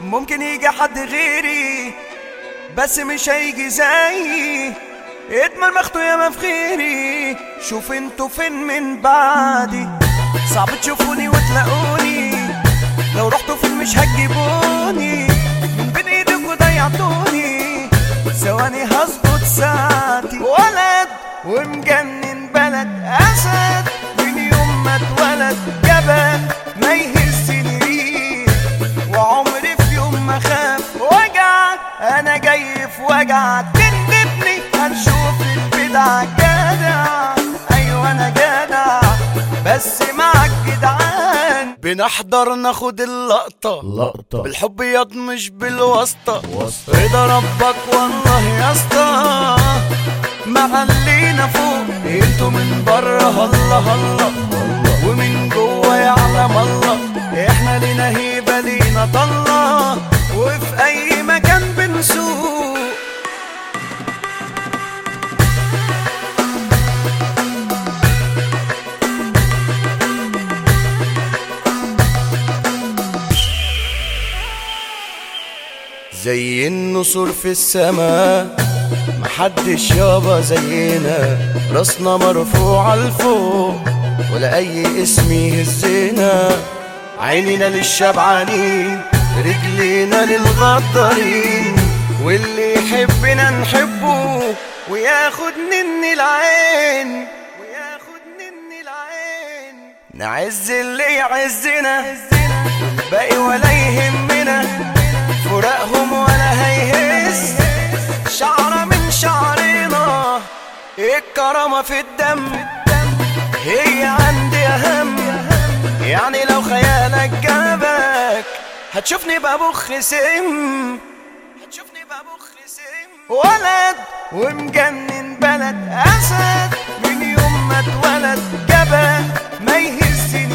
ممكن يجي حد غيري بس مش هيجي زيي. اتمرمختوا ياما في خيري، شوف انتوا فين من بعدي. صعب تشوفوني وتلاقوني، لو رحتوا فين مش هتجيبوني. من بين ايدكوا ضيعتوني، ثواني هظبط ساعتي. ولد ومجنن بلد اسد، من يوم ما اتولد جبل ما يهزني. وعمري في يوم ما خاف وجع، انا جاي في وجع تندبني. هنشوف البدع جدع، ايوه انا جدع بس مع الجدعان. بنحضر ناخد اللقطة بالحب ياض مش بالواسطة. رضا ربك والله يا اسطى، معلينا فوق انتوا من بره هلا هلا، ومن جوه يعلم الله. احنا لينا هيبة لينا طلة، وفي اي مكان بنسوق. زي النسور في السماء، محدش يابا زينا. راسنا مرفوعة لفوق ولا اي اسم يهزنا. عينينا للشبعانين، رجلينا للغدارين. واللي يحبنا نحبه وياخد مني العين، نعز اللي يعزنا والباقي ولا يهمنا. فراقهم ولا هيهز شعرة من شعرنا. الكرامة في الدم هي عندي أهم، يعني لو خيالك جابك هتشوفني ببخ سم. ولد ومجنن بلد أسد، من يوم ما اتولد جبل ما يهزني.